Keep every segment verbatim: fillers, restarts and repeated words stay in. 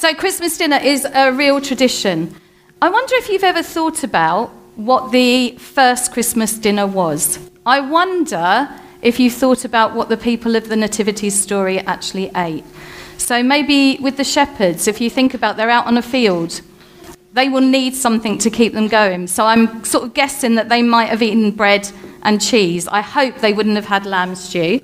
So Christmas dinner is a real tradition. I wonder if you've ever thought about what the first Christmas dinner was. I wonder if you thought about what the people of the Nativity story actually ate. So maybe with the shepherds, if you think about they're out on a field, they will need something to keep them going. So I'm sort of guessing that they might have eaten bread and cheese. I hope they wouldn't have had lamb stew.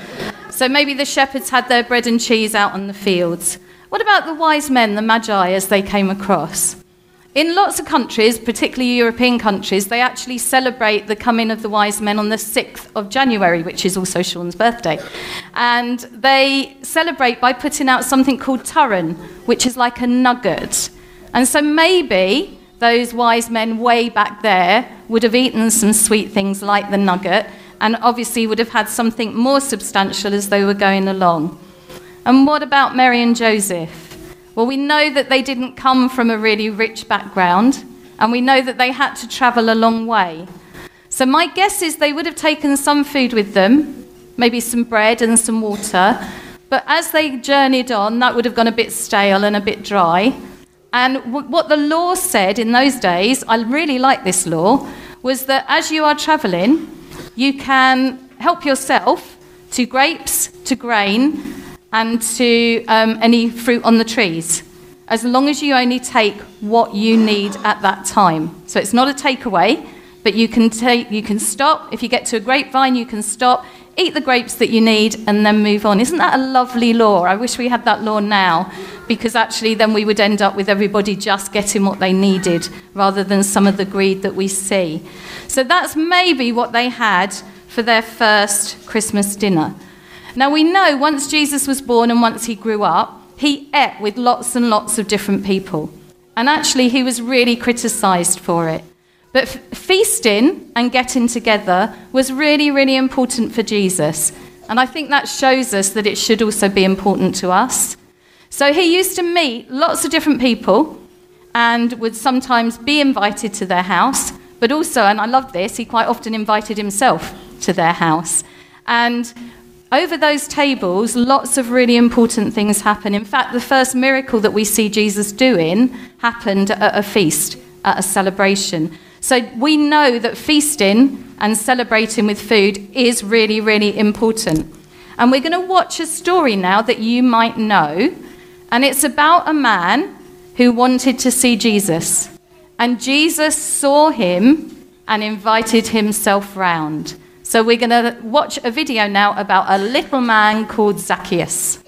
So maybe the shepherds had their bread and cheese out on the fields. What about the wise men, the magi, as they came across? In lots of countries, particularly European countries, they actually celebrate the coming of the wise men on the sixth of January, which is also Sean's birthday. And they celebrate by putting out something called turin, which is like a nugget. And so maybe those wise men way back there would have eaten some sweet things like the nugget, and obviously would have had something more substantial as they were going along. And what about Mary and Joseph? Well, we know that they didn't come from a really rich background, and we know that they had to travel a long way. So my guess is they would have taken some food with them, maybe some bread and some water, but as they journeyed on, that would have gone a bit stale and a bit dry. And w- what the law said in those days, I really like this law, was that as you are travelling, you can help yourself to grapes, to grain, and to um, any fruit on the trees, as long as you only take what you need at that time. So it's not a takeaway, but you can take, you can stop. If you get to a grapevine, you can stop, eat the grapes that you need, and then move on. Isn't that a lovely law? I wish we had that law now, because actually then we would end up with everybody just getting what they needed, rather than some of the greed that we see. So that's maybe what they had for their first Christmas dinner. Now we know once Jesus was born and once he grew up, he ate with lots and lots of different people. And actually he was really criticised for it. But f- feasting and getting together was really, really important for Jesus. And I think that shows us that it should also be important to us. So he used to meet lots of different people and would sometimes be invited to their house. But also, and I love this, he quite often invited himself to their house. And over those tables, lots of really important things happen. In fact, the first miracle that we see Jesus doing happened at a feast, at a celebration. So we know that feasting and celebrating with food is really, really important. And we're going to watch a story now that you might know. And it's about a man who wanted to see Jesus. And Jesus saw him and invited himself round. So we're going to watch a video now about a little man called Zacchaeus.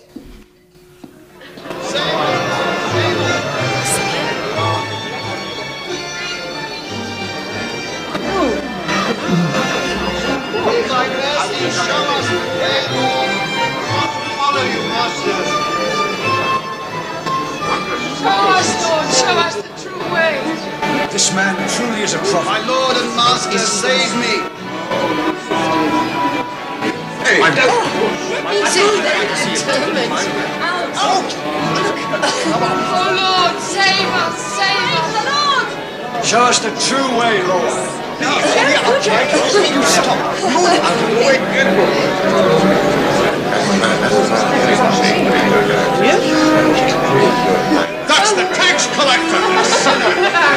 Show us, Lord, show us the true way. This man truly is a prophet. My Lord and Master, save me. Hey, He's in there determined. Out! Oh, Lord, save us, save us. The Lord! show us the true way, Lord. You stop. That's the tax collector, the sinner.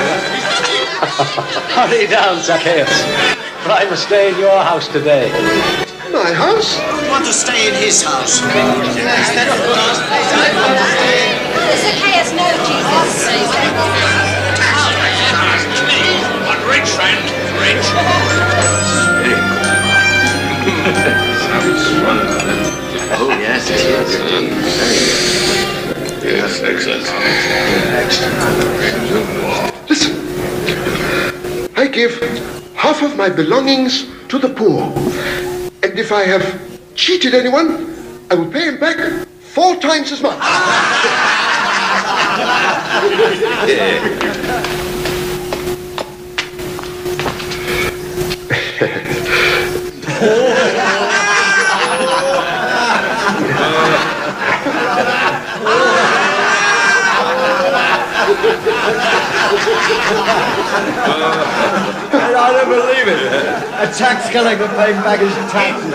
Hurry down, Zacchaeus, for I must stay in your house today. My house? I want to stay in his house. Zacchaeus, no, Jesus. But rich friend, rich. Oh, yes, it is indeed. Very good. Yes, excellent. Listen, I give half of my belongings to the poor. And if I have cheated anyone, I will pay him back four times as much. I don't believe it. A tax collector paying back his taxes.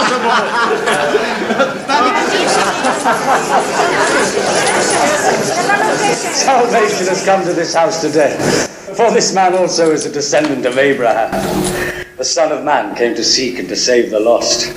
That's possible. salvation has come to this house today. For this man also is a descendant of Abraham. The Son of Man came to seek and to save the lost.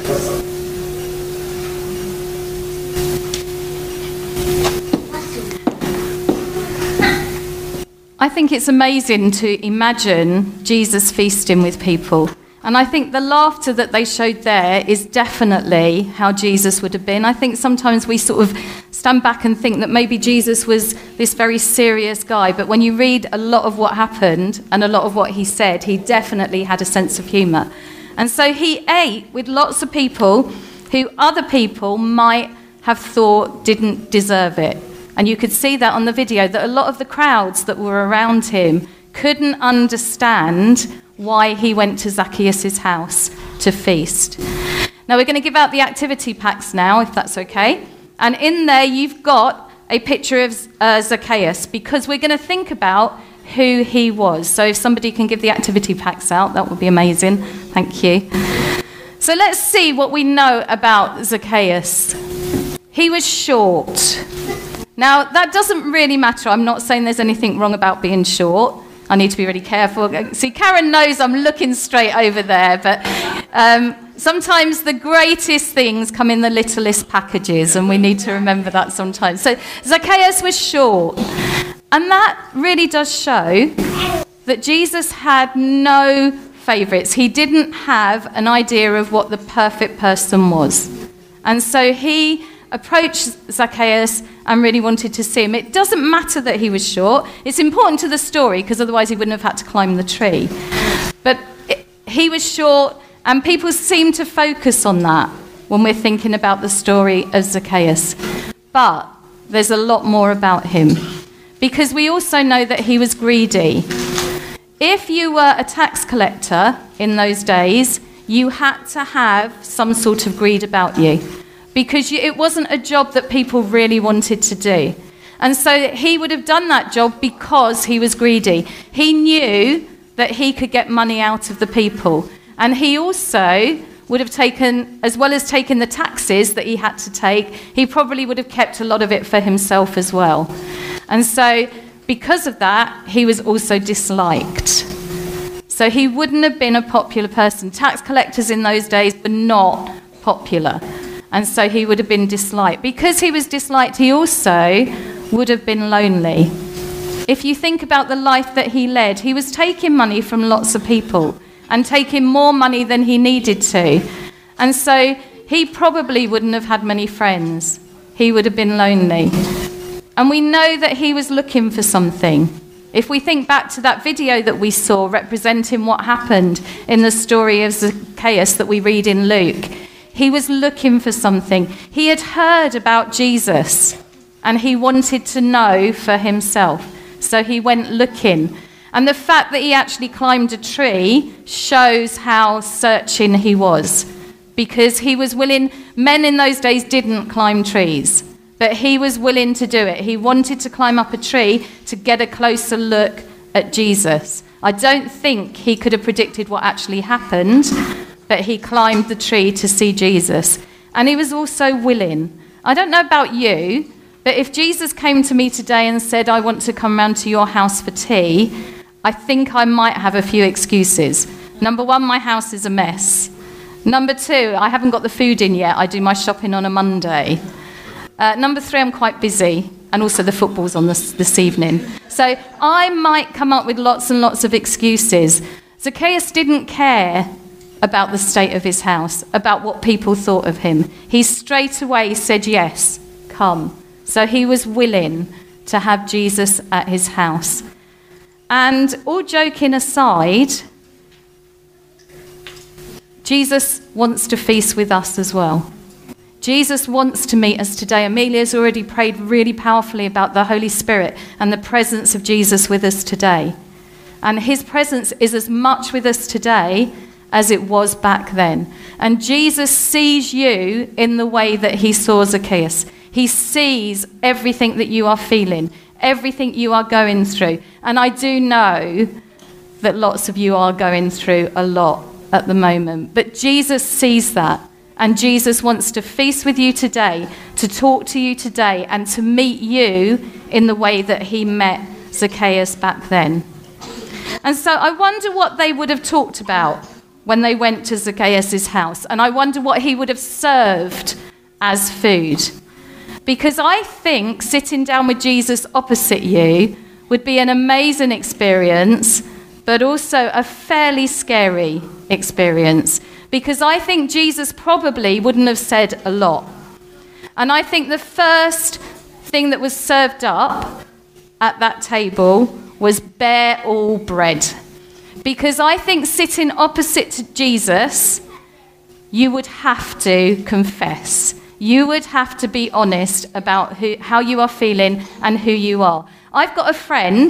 I think it's amazing to imagine Jesus feasting with people. And I think the laughter that they showed there is definitely how Jesus would have been. I think sometimes we sort of stand back and think that maybe Jesus was this very serious guy. But when you read a lot of what happened and a lot of what he said, he definitely had a sense of humour. And so he ate with lots of people who other people might have thought didn't deserve it. And you could see that on the video, that a lot of the crowds that were around him couldn't understand why he went to Zacchaeus' house to feast. Now we're going to give out the activity packs now, if that's okay. And in there you've got a picture of uh, Zacchaeus, because we're going to think about who he was. So if somebody can give the activity packs out, that would be amazing. Thank you. So let's see what we know about Zacchaeus. He was short. Now, that doesn't really matter. I'm not saying there's anything wrong about being short. I need to be really careful. See, Karen knows I'm looking straight over there, but um, sometimes the greatest things come in the littlest packages, and we need to remember that sometimes. So Zacchaeus was short, and that really does show that Jesus had no favourites. He didn't have an idea of what the perfect person was. And so he approached Zacchaeus and really wanted to see him. It doesn't matter that he was short. It's important to the story, because otherwise he wouldn't have had to climb the tree. But it, he was short, and people seem to focus on that when we're thinking about the story of Zacchaeus. But there's a lot more about him, because we also know that he was greedy. If you were a tax collector in those days, you had to have some sort of greed about you, because you, it wasn't a job that people really wanted to do. And so he would have done that job because he was greedy. He knew that he could get money out of the people. And he also would have taken, as well as taking the taxes that he had to take, he probably would have kept a lot of it for himself as well. And so because of that, he was also disliked. So he wouldn't have been a popular person. Tax collectors in those days were not popular. And so he would have been disliked. Because he was disliked, he also would have been lonely. If you think about the life that he led, he was taking money from lots of people and taking more money than he needed to. And so he probably wouldn't have had many friends. He would have been lonely. And we know that he was looking for something. If we think back to that video that we saw representing what happened in the story of Zacchaeus that we read in Luke, he was looking for something. He had heard about Jesus, and he wanted to know for himself. So he went looking. And the fact that he actually climbed a tree shows how searching he was, because he was willing. Men in those days didn't climb trees, but he was willing to do it. He wanted to climb up a tree to get a closer look at Jesus. I don't think he could have predicted what actually happened, but he climbed the tree to see Jesus. And he was also willing. I don't know about you, but if Jesus came to me today and said, I want to come round to your house for tea, I think I might have a few excuses. Number one, my house is a mess. Number two, I haven't got the food in yet. I do my shopping on a Monday. Uh, number three, I'm quite busy. And also the football's on this, this evening. So I might come up with lots and lots of excuses. Zacchaeus didn't care about the state of his house, about what people thought of him. He straight away said, yes, come. So he was willing to have Jesus at his house. And all joking aside, Jesus wants to feast with us as well. Jesus wants to meet us today. Amelia's already prayed really powerfully about the Holy Spirit and the presence of Jesus with us today. And his presence is as much with us today as it was back then. And Jesus sees you in the way that he saw Zacchaeus. He sees everything that you are feeling, everything you are going through. And I do know that lots of you are going through a lot at the moment. But Jesus sees that, And Jesus wants to feast with you today, to talk to you today, and to meet you in the way that he met Zacchaeus back then. And so I wonder what they would have talked about when they went to Zacchaeus' house. And I wonder what he would have served as food. Because I think sitting down with Jesus opposite you would be an amazing experience, but also a fairly scary experience. Because I think Jesus probably wouldn't have said a lot. And I think the first thing that was served up at that table was bare all bread. Because I think sitting opposite to Jesus, you would have to confess. You would have to be honest about who, how you are feeling and who you are. I've got a friend,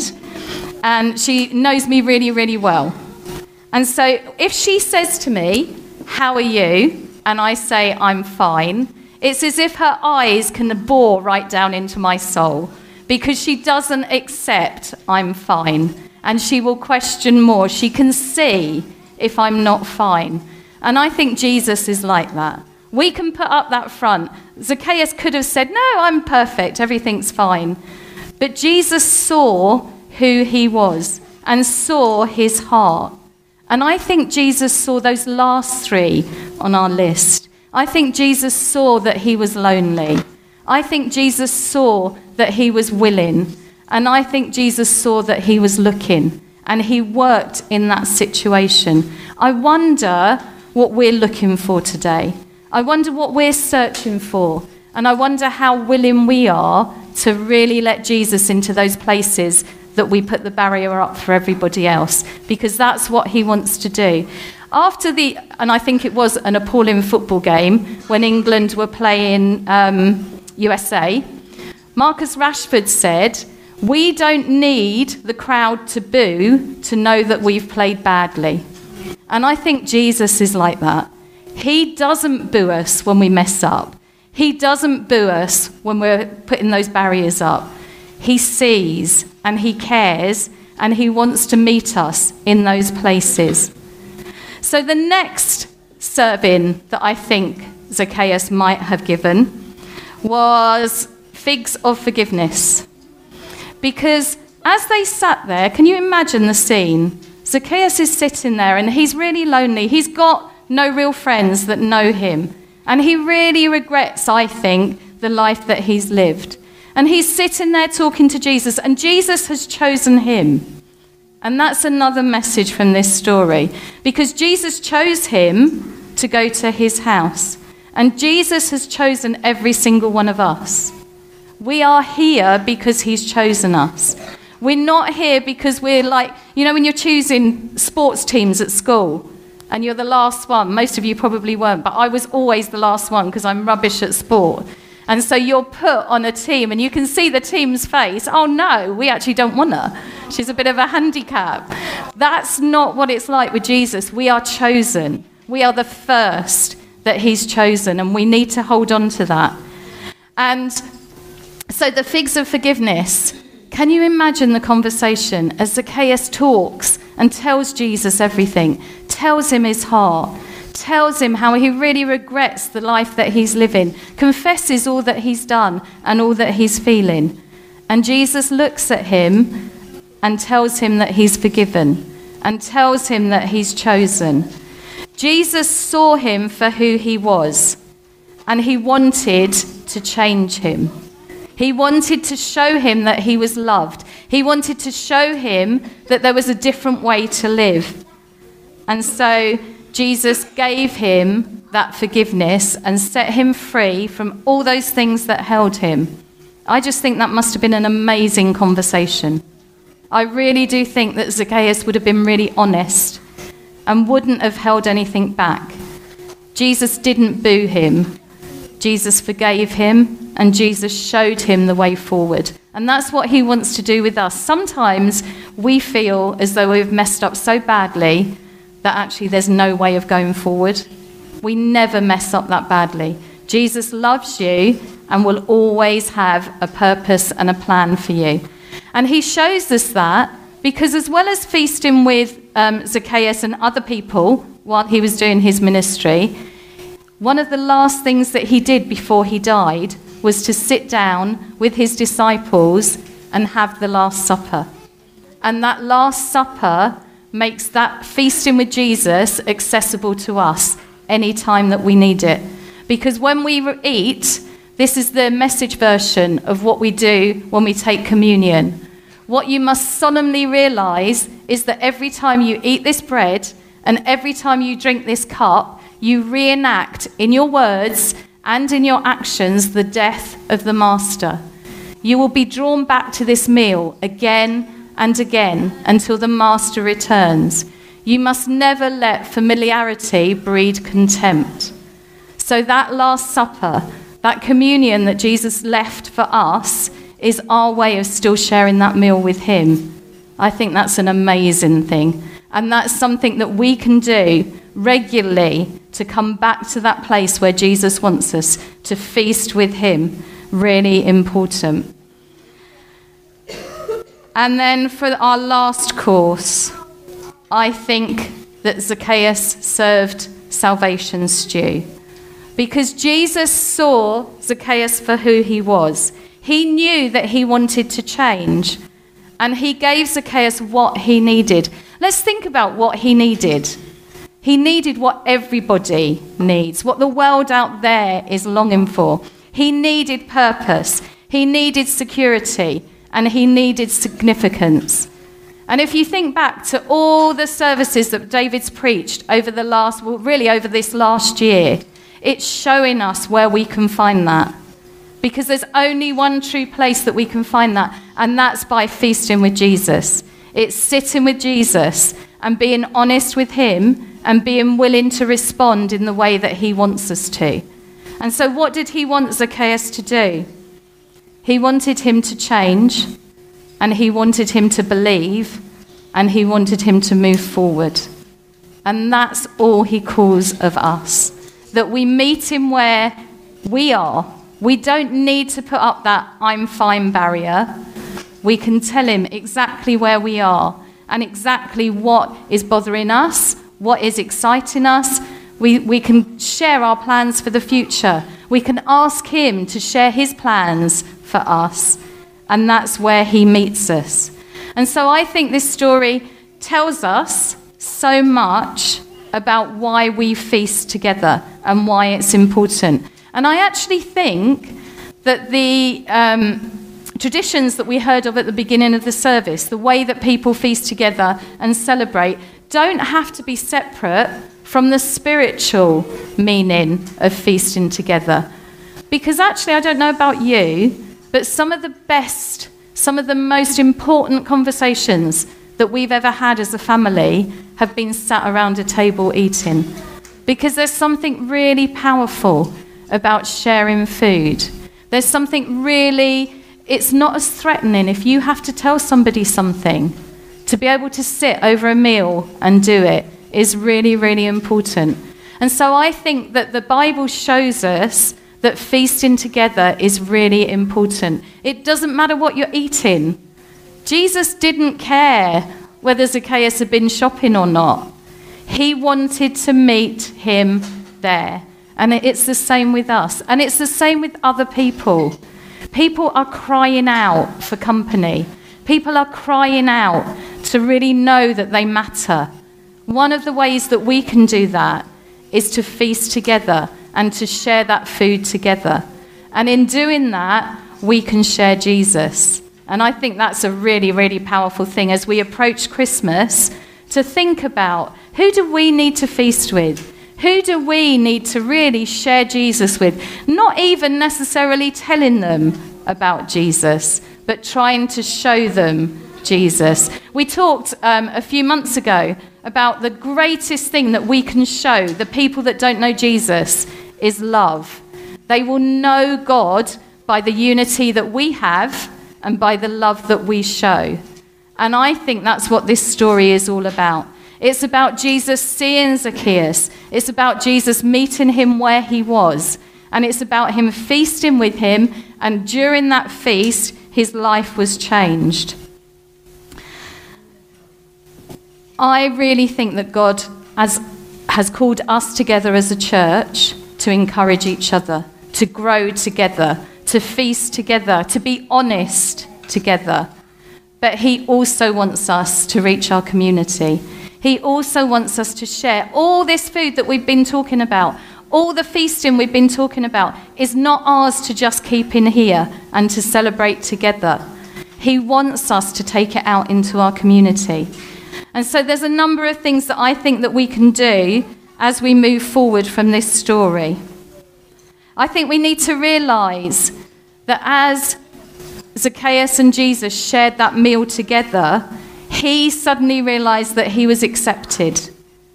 and she knows me really, really well. And so if she says to me, "How are you?" and I say, "I'm fine," it's as if her eyes can bore right down into my soul, because she doesn't accept I'm fine. And she will question more. She can see if I'm not fine. And I think Jesus is like that. We can put up that front. Zacchaeus could have said, "No, I'm perfect, everything's fine." But Jesus saw who he was and saw his heart. And I think Jesus saw those last three on our list. I think Jesus saw that he was lonely. I think Jesus saw that he was willing. And I think Jesus saw that he was looking, and he worked in that situation. I wonder what we're looking for today. I wonder what we're searching for. And I wonder how willing we are to really let Jesus into those places that we put the barrier up for everybody else, because that's what he wants to do. After the, and I think it was an appalling football game when England were playing um, U S A, Marcus Rashford said, "We don't need the crowd to boo to know that we've played badly." And I think Jesus is like that. He doesn't boo us when we mess up. He doesn't boo us when we're putting those barriers up. He sees and he cares, and he wants to meet us in those places. So the next serving that I think Zacchaeus might have given was figs of forgiveness. Because as they sat there, can you imagine the scene? Zacchaeus is sitting there and he's really lonely. He's got no real friends that know him. And he really regrets, I think, the life that he's lived. And he's sitting there talking to Jesus, and Jesus has chosen him. And that's another message from this story. Because Jesus chose him to go to his house. And Jesus has chosen every single one of us. We are here because he's chosen us. We're not here because we're like, you know, when you're choosing sports teams at school and you're the last one. Most of you probably weren't, but I was always the last one because I'm rubbish at sport. And so you're put on a team and you can see the team's face. "Oh no, we actually don't want her. She's a bit of a handicap." That's not what it's like with Jesus. We are chosen. We are the first that he's chosen, and we need to hold on to that. And so the figs of forgiveness. Can you imagine the conversation as Zacchaeus talks and tells Jesus everything, tells him his heart, tells him how he really regrets the life that he's living, confesses all that he's done and all that he's feeling. And Jesus looks at him and tells him that he's forgiven and tells him that he's chosen. Jesus saw him for who he was, and he wanted to change him. He wanted to show him that he was loved. He wanted to show him that there was a different way to live. And so Jesus gave him that forgiveness and set him free from all those things that held him. I just think that must have been an amazing conversation. I really do think that Zacchaeus would have been really honest and wouldn't have held anything back. Jesus didn't boo him. Jesus forgave him, and Jesus showed him the way forward. And that's what he wants to do with us. Sometimes we feel as though we've messed up so badly that actually there's no way of going forward. We never mess up that badly. Jesus loves you and will always have a purpose and a plan for you. And he shows us that because as well as feasting with um, Zacchaeus and other people while he was doing his ministry, one of the last things that he did before he died was to sit down with his disciples and have the Last Supper. And that Last Supper makes that feasting with Jesus accessible to us any time that we need it. Because when we eat, this is the Message version of what we do when we take communion. What you must solemnly realize is that every time you eat this bread and every time you drink this cup, you reenact in your words and in your actions the death of the Master. You will be drawn back to this meal again and again until the Master returns. You must never let familiarity breed contempt. So that Last Supper, that communion that Jesus left for us, is our way of still sharing that meal with him. I think that's an amazing thing. And that's something that we can do regularly to come back to that place where Jesus wants us to feast with him. Really important. And then for our last course, I think that Zacchaeus served salvation stew. Because Jesus saw Zacchaeus for who he was. He knew that he wanted to change. And he gave Zacchaeus what he needed. Let's think about what he needed. He needed what everybody needs, what the world out there is longing for. He needed purpose. He needed security. And he needed significance. And if you think back to all the services that David's preached over the last, well, really over this last year, it's showing us where we can find that. Because there's only one true place that we can find that, and that's by feasting with Jesus. It's sitting with Jesus and being honest with him and being willing to respond in the way that he wants us to. And so what did he want Zacchaeus to do? He wanted him to change, and he wanted him to believe, and he wanted him to move forward. And that's all he calls of us, that we meet him where we are. We don't need to put up that I'm fine barrier. We can tell him exactly where we are and exactly what is bothering us, what is exciting us. We, we can share our plans for the future. We can ask him to share his plans for us, and that's where he meets us. And so I think this story tells us so much about why we feast together and why it's important. And I actually think that the um, traditions that we heard of at the beginning of the service, the way that people feast together and celebrate, don't have to be separate from the spiritual meaning of feasting together. Because actually, I don't know about you, but some of the best, some of the most important conversations that we've ever had as a family have been sat around a table eating. Because there's something really powerful about sharing food. There's something really, it's not as threatening if you have to tell somebody something. To be able to sit over a meal and do it is really, really important. And so I think that the Bible shows us that feasting together is really important. It doesn't matter what you're eating. Jesus didn't care whether Zacchaeus had been shopping or not. He wanted to meet him there. And it's the same with us. And it's the same with other people. People are crying out for company. People are crying out to really know that they matter. One of the ways that we can do that is to feast together and to share that food together. And in doing that, we can share Jesus. And I think that's a really, really powerful thing as we approach Christmas, to think about, who do we need to feast with? Who do we need to really share Jesus with? Not even necessarily telling them about Jesus, but trying to show them Jesus. We talked um, a few months ago about the greatest thing that we can show the people that don't know Jesus is love. They will know God by the unity that we have and by the love that we show. And I think that's what this story is all about. It's about Jesus seeing Zacchaeus. It's about Jesus meeting him where he was. And it's about him feasting with him. And during that feast, his life was changed. I really think that God has, has called us together as a church to encourage each other, to grow together, to feast together, to be honest together. But he also wants us to reach our community. He also wants us to share all this food that we've been talking about. All the feasting we've been talking about is not ours to just keep in here and to celebrate together. He wants us to take it out into our community. And so there's a number of things that I think that we can do as we move forward from this story. I think we need to realise that as Zacchaeus and Jesus shared that meal together, he suddenly realised that he was accepted.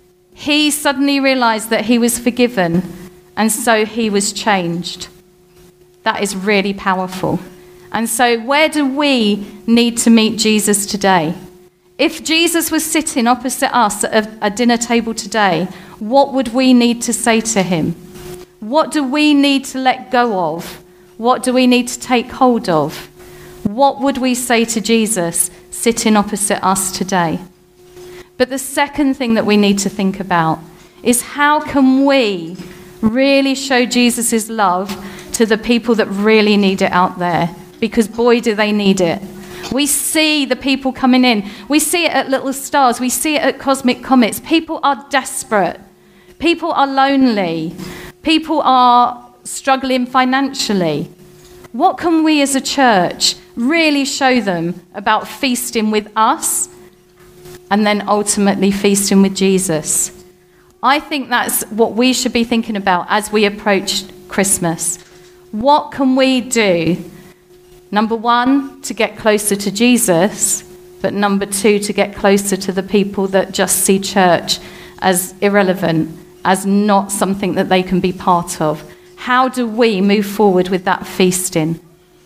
He suddenly realised that he was forgiven, and so he was changed. That is really powerful. And so where do we need to meet Jesus today? If Jesus was sitting opposite us at a, a dinner table today, what would we need to say to him? What do we need to let go of? What do we need to take hold of? What would we say to Jesus sitting opposite us today? But the second thing that we need to think about is how can we really show Jesus' love to the people that really need it out there? Because boy, do they need it. We see the people coming in. We see it at Little Stars. We see it at Cosmic Comets. People are desperate. People are lonely. People are struggling financially. What can we as a church really show them about feasting with us and then ultimately feasting with Jesus? I think that's what we should be thinking about as we approach Christmas. What can we do? Number one, to get closer to Jesus, but number two, to get closer to the people that just see church as irrelevant, as not something that they can be part of. How do we move forward with that feasting?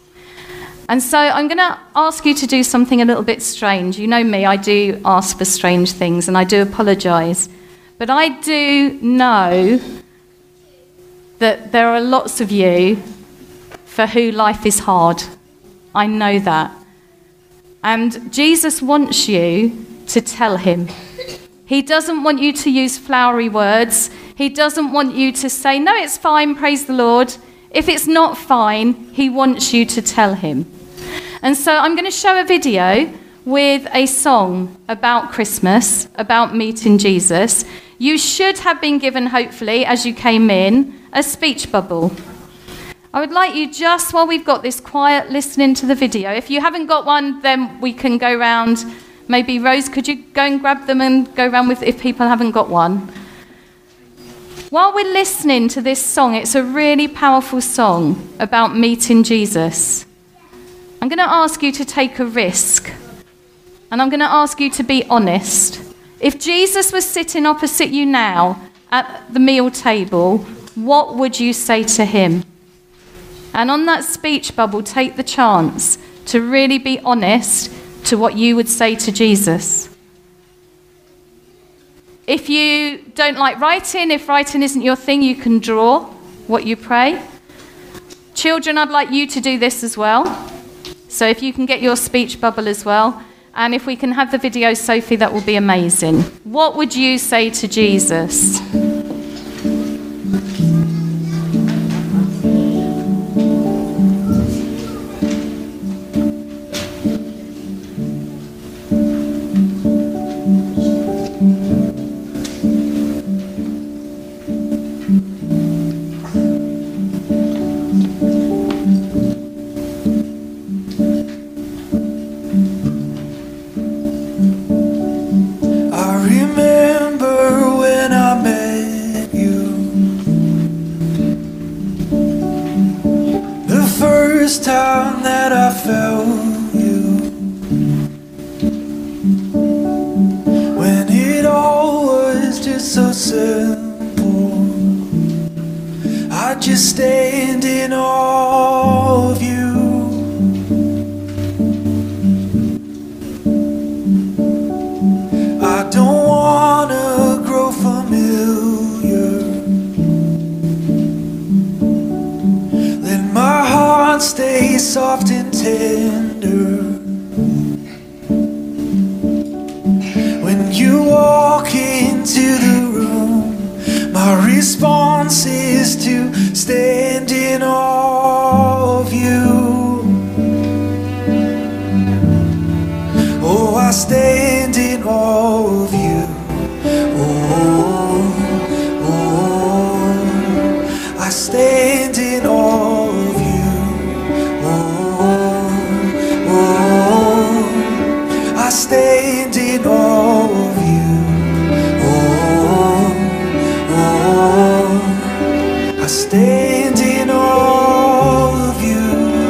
And so I'm going to ask you to do something a little bit strange. You know me, I do ask for strange things, and I do apologise. But I do know that there are lots of you for who life is hard. I know that. And Jesus wants you to tell him. He doesn't want you to use flowery words. He doesn't want you to say, no, it's fine, praise the Lord. If it's not fine, he wants you to tell him. And so I'm going to show a video with a song about Christmas, about meeting Jesus. You should have been given, hopefully, as you came in, a speech bubble. I would like you, just while we've got this quiet, listening to the video. If you haven't got one, then we can go round. Maybe, Rose, could you go and grab them and go round with if people haven't got one? While we're listening to this song, it's a really powerful song about meeting Jesus. I'm going to ask you to take a risk. And I'm going to ask you to be honest. If Jesus was sitting opposite you now at the meal table, what would you say to him? And on that speech bubble, take the chance to really be honest to what you would say to Jesus. If you don't like writing, if writing isn't your thing, you can draw what you pray. Children, I'd like you to do this as well. So if you can get your speech bubble as well. And if we can have the video, Sophie, that will be amazing. What would you say to Jesus? I stand in awe of you. Oh, oh, I stand in awe of you. Oh, oh, I stand in awe of you. Oh, oh, I stand in awe of you.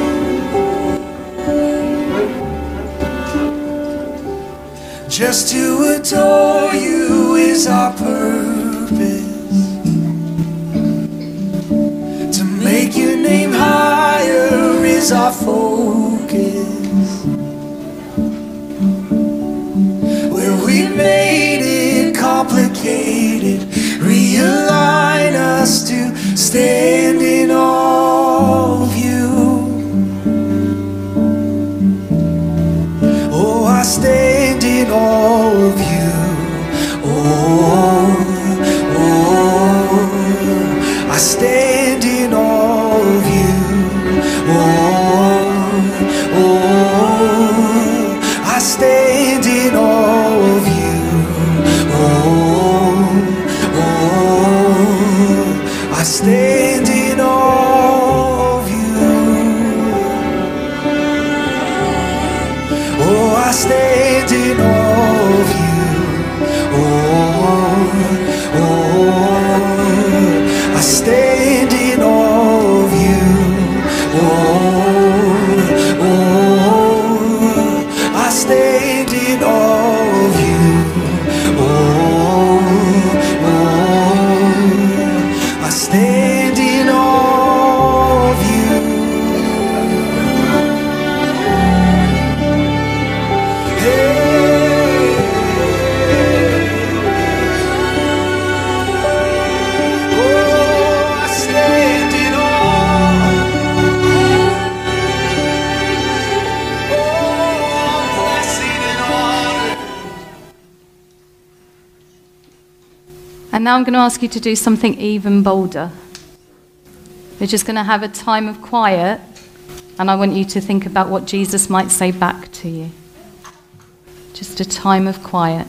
Just to adore you is our purpose. To make your name higher is our focus. Where we made it complicated, realign us to stand in awe of you. Oh, I stand in awe of you. Oh, oh, I stand in awe of you. Oh, oh, I stand in awe of you. Oh, oh, I stand in awe of you. Oh, I stand in awe of you. Oh, oh, I stand in awe of you. Oh, oh, I stand in awe of you. Oh, oh, I stand in awe of you. And now I'm going to ask you to do something even bolder. We're just going to have a time of quiet, and I want you to think about what Jesus might say back to you. Just a time of quiet.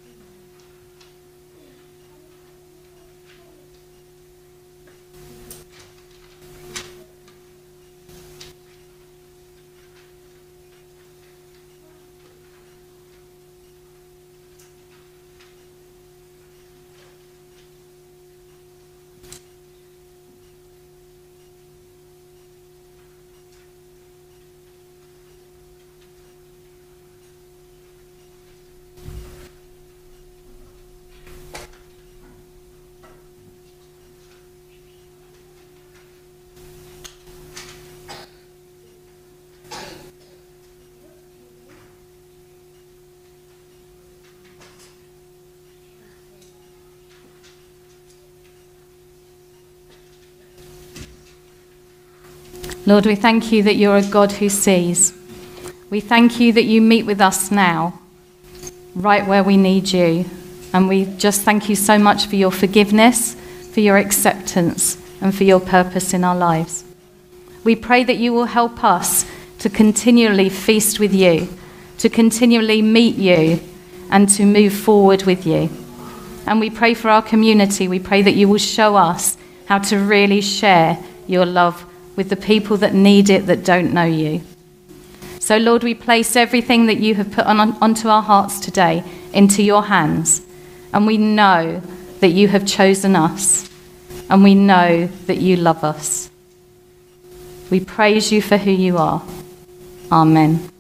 Lord, we thank you that you're a God who sees. We thank you that you meet with us now, right where we need you. And we just thank you so much for your forgiveness, for your acceptance, and for your purpose in our lives. We pray that you will help us to continually feast with you, to continually meet you, and to move forward with you. And we pray for our community. We pray that you will show us how to really share your love with the people that need it, that don't know you. So, Lord, we place everything that you have put on, onto our hearts today into your hands. And we know that you have chosen us. And we know that you love us. We praise you for who you are. Amen.